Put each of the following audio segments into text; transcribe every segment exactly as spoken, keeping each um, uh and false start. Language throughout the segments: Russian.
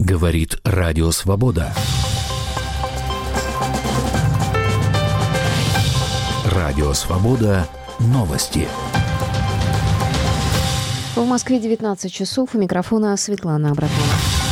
Говорит Радио Свобода. Радио Свобода. Новости. В Москве девятнадцать часов. У микрофона Светлана Абрамова.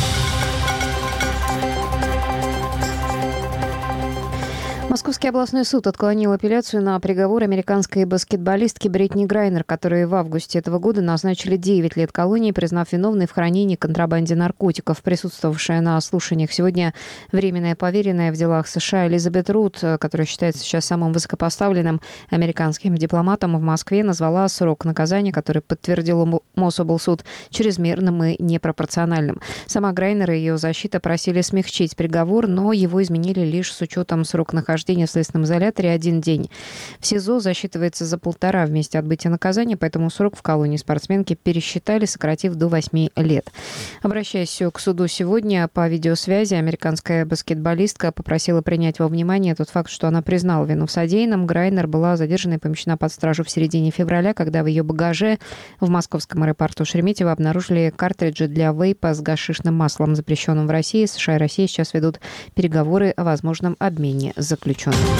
Московский областной суд отклонил апелляцию на приговор американской баскетболистки Бритни Грайнер, которой в августе этого года назначили девять лет колонии, признав виновной в хранении и контрабанде наркотиков. Присутствовавшая на слушаниях сегодня временная поверенная в делах США Элизабет Рут, которая считается сейчас самым высокопоставленным американским дипломатом в Москве, назвала срок наказания, который подтвердил Мособлсуд, чрезмерным и непропорциональным. Сама Грайнер и ее защита просили смягчить приговор, но его изменили лишь с учетом срока нахождения в следственном изоляторе один день. В СИЗО засчитывается за полтора вместе отбытия наказания, поэтому срок в колонии спортсменки пересчитали, сократив до восьми лет. Обращаясь к суду сегодня по видеосвязи, американская баскетболистка попросила принять во внимание тот факт, что она признала вину в содеянном. Грайнер была задержана и помещена под стражу в середине февраля, когда в ее багаже в московском аэропорту Шереметьево обнаружили картриджи для вейпа с гашишным маслом, запрещенным в России. США и Россия сейчас ведут переговоры о возможном обмене заключенных.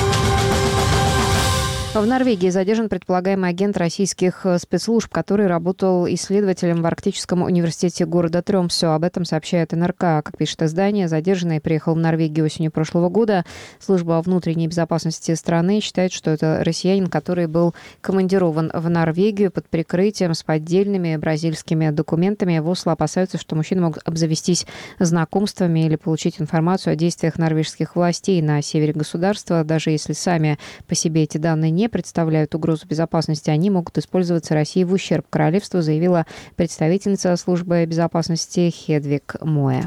В Норвегии задержан предполагаемый агент российских спецслужб, который работал исследователем в Арктическом университете города Тромсё. Об этом сообщает эн эр ка. Как пишет издание, задержанный приехал в Норвегию осенью прошлого года. Служба внутренней безопасности страны считает, что это россиянин, который был командирован в Норвегию под прикрытием с поддельными бразильскими документами. В Осло опасаются, что мужчины могут обзавестись знакомствами или получить информацию о действиях норвежских властей на севере государства. Даже если сами по себе эти данные не представляют угрозу безопасности, они могут использоваться Россией в ущерб королевству, заявила представительница службы безопасности Хедвиг Моэ.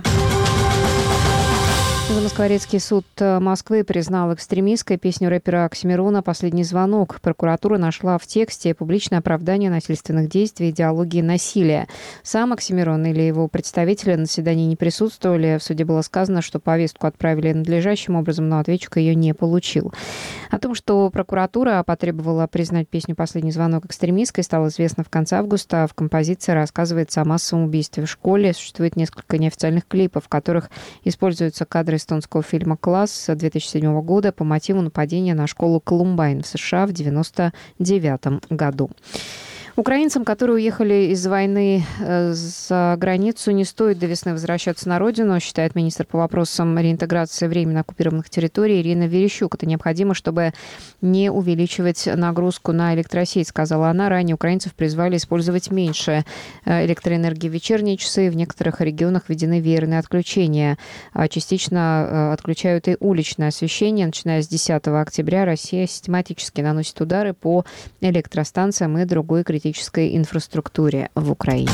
Замоскворецкий суд Москвы признал экстремистской песню рэпера Оксимирона «Последний звонок». Прокуратура нашла в тексте публичное оправдание насильственных действий, идеологии насилия. Сам Оксимирон или его представители на заседании не присутствовали. В суде было сказано, что повестку отправили надлежащим образом, но ответчик ее не получил. О том, что прокуратура потребовала признать песню «Последний звонок» экстремистской, стало известно в конце августа. В композиции рассказывается о массовом убийстве в школе. Существует несколько неофициальных клипов, в которых используются кадры эстонского фильма «Класс» две тысячи седьмого года по мотиву нападения на школу Колумбайн в США в девяносто девятом году. Украинцам, которые уехали из войны за границу, не стоит до весны возвращаться на родину, считает министр по вопросам реинтеграции временно оккупированных территорий Ирина Верещук. Это необходимо, чтобы не увеличивать нагрузку на электросеть, сказала она. Ранее украинцев призвали использовать меньше электроэнергии в вечерние часы. В некоторых регионах введены веерные отключения. Частично отключают и уличное освещение. Начиная с десятого октября Россия систематически наносит удары по электростанциям и другой критической инфраструктуре в Украине.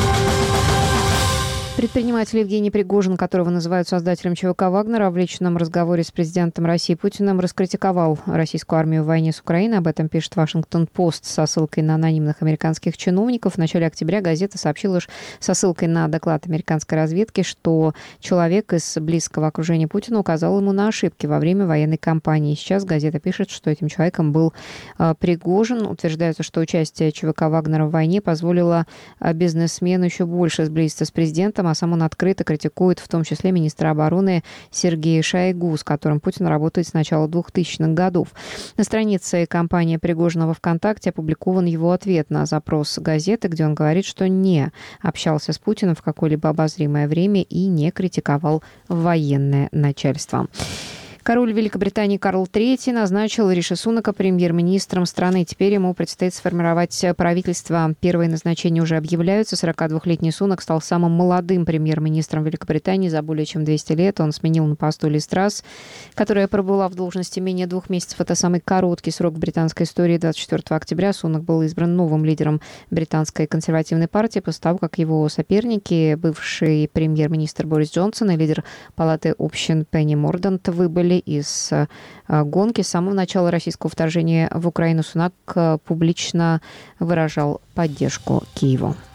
Предприниматель Евгений Пригожин, которого называют создателем ЧВК «Вагнера», в личном разговоре с президентом России Путиным раскритиковал российскую армию в войне с Украиной. Об этом пишет «Вашингтон-Пост» со ссылкой на анонимных американских чиновников. В начале октября газета сообщила со ссылкой на доклад американской разведки, что человек из близкого окружения Путина указал ему на ошибки во время военной кампании. Сейчас газета пишет, что этим человеком был Пригожин. Утверждается, что участие ЧВК «Вагнера» в войне позволило бизнесмену еще больше сблизиться с президентом, а сам он открыто критикует в том числе министра обороны Сергея Шойгу, с которым Путин работает с начала двухтысячных годов. На странице компании Пригожина во ВКонтакте опубликован его ответ на запрос газеты, где он говорит, что не общался с Путиным в какое-либо обозримое время и не критиковал военное начальство. Король Великобритании Карл третий назначил Риши Сунака премьер-министром страны. Теперь ему предстоит сформировать правительство. Первые назначения уже объявляются. сорокадвухлетний Сунак стал самым молодым премьер-министром Великобритании за более чем двести лет. Он сменил на посту Ли Страс, которая пробыла в должности менее двух месяцев. Это самый короткий срок в британской истории. двадцать четвёртого октября Сунак был избран новым лидером британской консервативной партии после того, как его соперники, бывший премьер-министр Борис Джонсон и лидер Палаты общин Пенни Мордант, выбыли из гонки. С самого начала российского вторжения в Украину Сунак публично выражал поддержку Киеву.